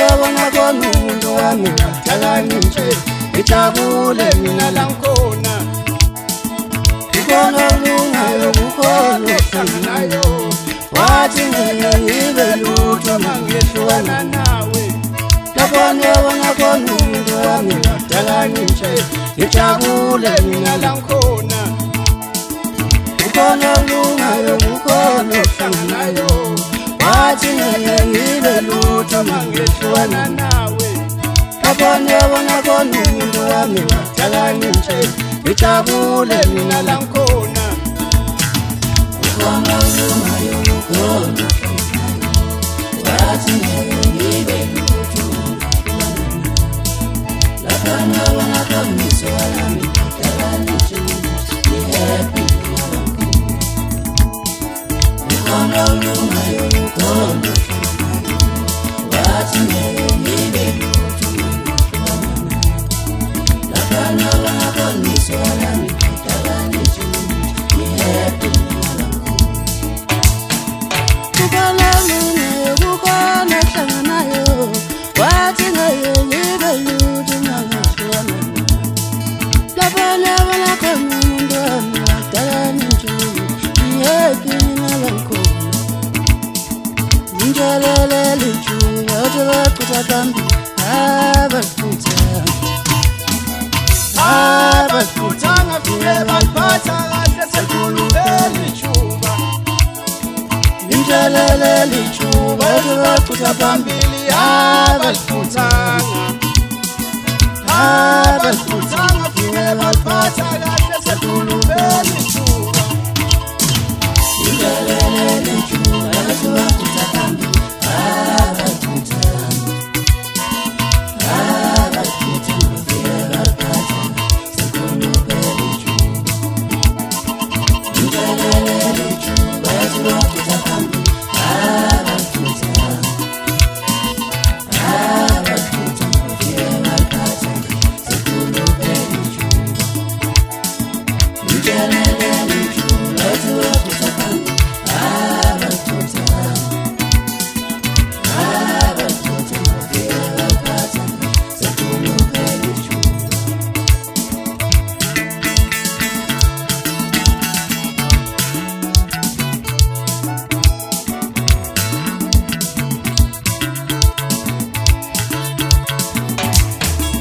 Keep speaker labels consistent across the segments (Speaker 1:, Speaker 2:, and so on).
Speaker 1: bona komuntu wami wadalani nje ijabule mina la ngikhona ikona lungayo kukhona hlanganayo wathi ngeke ngibe lutho mangehlukana nawe labona bona komuntu wami wadalani nje ijabule mina la ngikhona ikona lungayo kukhona hlanganayo wathi ngeke ngibe lutho mangehlukana nawe labona bona komuntu wami wadalani nje ijabule mina la ngikhona ikona lungayo kukhona wathi ngeke ngibe lutho labona bona komuntu wami wadalani nje happy ikona lungayo kukhona wathi ngeke ngibe lutho labona bona komuntu wami wadalani nje happy ikona lungayo kukhona hlanganayo wathi ngeke ngibe lutho mangehlukana labona bona komuntu wami wadalani nje happy Injalele lichuba otobakuta kambi abafuta ngafike baliphatha kahle sekhulumele lichuba Injalele lichuba otobakuta phambili abafuta ngafike baliphatha kahle sekhulumele lichuba Injalele lichuba otobakuta kambi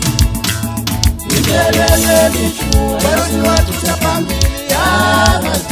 Speaker 1: Injalele lichuba otobakuta phambili